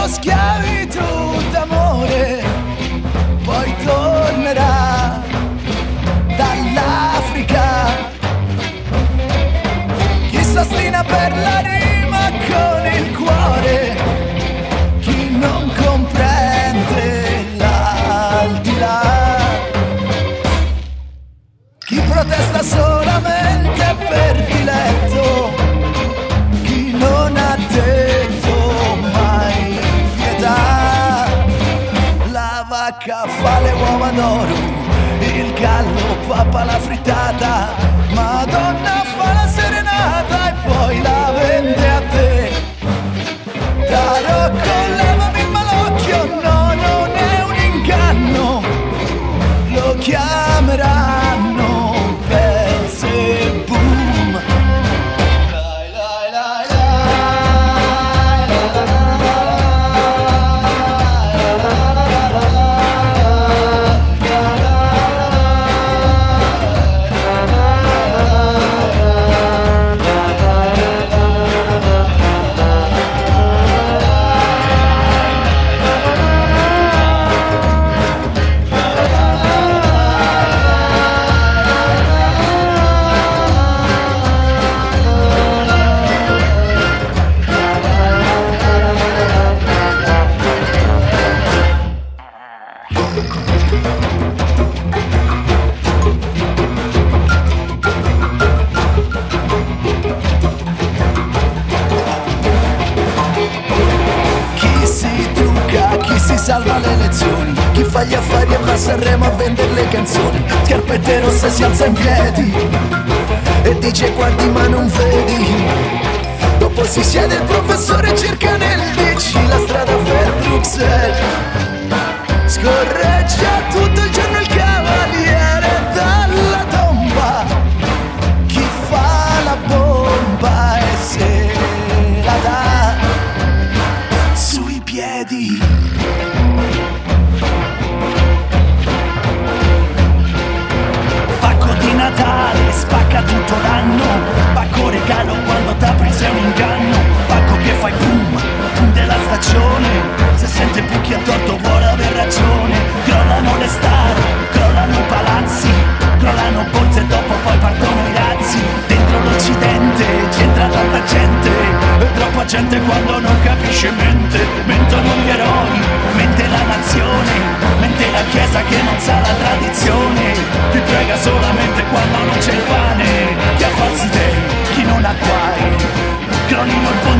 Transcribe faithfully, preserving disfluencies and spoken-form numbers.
solo schiavitù d'amore, poi tornerà dall'Africa. Chi s'ostina per la rima con il cuore, chi non comprende l'aldilà, chi protesta solamente per diletto, chi non ha detto mai pietà. La vacca fa le uova d'oro, il gallo pappa la frittata, Madonna fa la serenata e poi la vende a te. Tarocco levami il malocchio, no, non è un inganno, lo chiameranno Belzebub. Lai, lai, lai, salva le elezioni, chi fa gli affari e va a Sanremo a vendere le canzoni, scarpette rosse si alza in piedi e dice guardi ma non vedi, dopo si siede il professore e cerca nel D C la strada per Bruxelles, scorreggia tutto il giorno il cavaliere dalla tomba, chi fa la bomba e se la dà sui piedi. Natale spacca tutto l'anno, pacco regalo quando t'apri sei un inganno, pacco che fai boom, boom della stagione, se sente buchi a torto vuole aver ragione, crollano le star, crollano i palazzi, crollano borse e dopo poi partono i razzi, dentro l'Occidente c'entra tanta gente, e troppa gente quando non capisce mente, mentono gli eroi, mente la nazione, mente la chiesa che non sa la tradizione, ti prega solamente quando non c'è il pane, chi ha falsi dei, chi non ha guai, crollino il